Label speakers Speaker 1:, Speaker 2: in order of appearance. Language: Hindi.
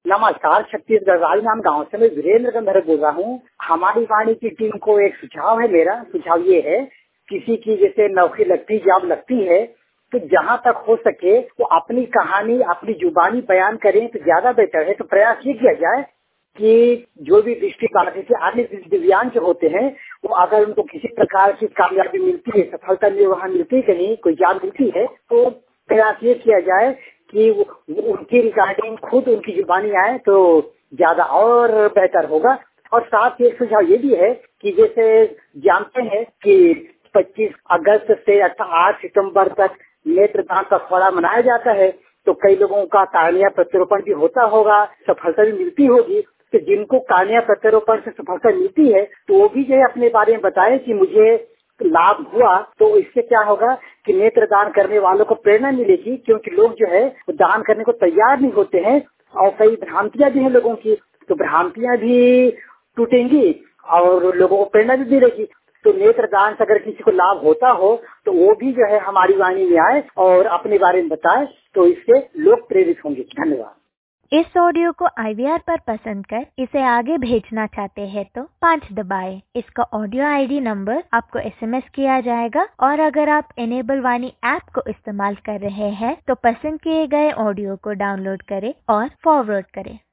Speaker 1: नमस्कार, छत्तीसगढ़ राजनांद गांव से मैं वीरेंद्र गंधर्व बोल रहा हूँ। हमारी वाणी की टीम को एक सुझाव है। मेरा सुझाव ये है, किसी की जैसे नौकरी लगती, जॉब लगती है, तो जहाँ तक हो सके वो अपनी कहानी अपनी जुबानी बयान करें तो ज्यादा बेहतर है। तो प्रयास ये किया जाए कि जो भी दृष्टिबाधित अन्य दिव्यांग जो होते हैं, वो अगर उनको किसी प्रकार की कामयाबी मिलती है, सफलता वहाँ मिलती है, कहीं कोई जॉब मिलती है, तो प्रयास ये किया जाए कि वो उनकी रिगार्डिंग खुद उनकी जुबानी आए तो ज्यादा और बेहतर होगा। और साथ ही एक सुझाव ये भी है कि जैसे जानते हैं कि 25 अगस्त से 8 सितंबर तक नेत्रदान का पखवाड़ा मनाया जाता है, तो कई लोगों का कार्निया प्रत्यारोपण भी होता होगा, सफलता भी मिलती होगी। तो जिनको कार्निया प्रत्यारोपण से सफलता मिलती है तो वो भी जो है अपने बारे में बताए कि मुझे लाभ हुआ। तो इससे क्या होगा कि नेत्र दान करने वालों को प्रेरणा मिलेगी, क्योंकि लोग जो है वो दान करने को तैयार नहीं होते हैं और कई भ्रांतियां भी हैं लोगों की, तो भ्रांतियां भी टूटेंगी और लोगों को प्रेरणा भी मिलेगी। तो नेत्र दान से अगर किसी को लाभ होता हो तो वो भी जो है हमारी वाणी में आए और अपने बारे में बताए, तो इससे लोग प्रेरित होंगे। धन्यवाद।
Speaker 2: इस ऑडियो को IVR पर पसंद कर इसे आगे भेजना चाहते हैं तो 5 दबाएं। इसका ऑडियो ID नंबर आपको SMS किया जाएगा और अगर आप इनेबल वाणी ऐप को इस्तेमाल कर रहे हैं तो पसंद किए गए ऑडियो को डाउनलोड करें और फॉरवर्ड करें।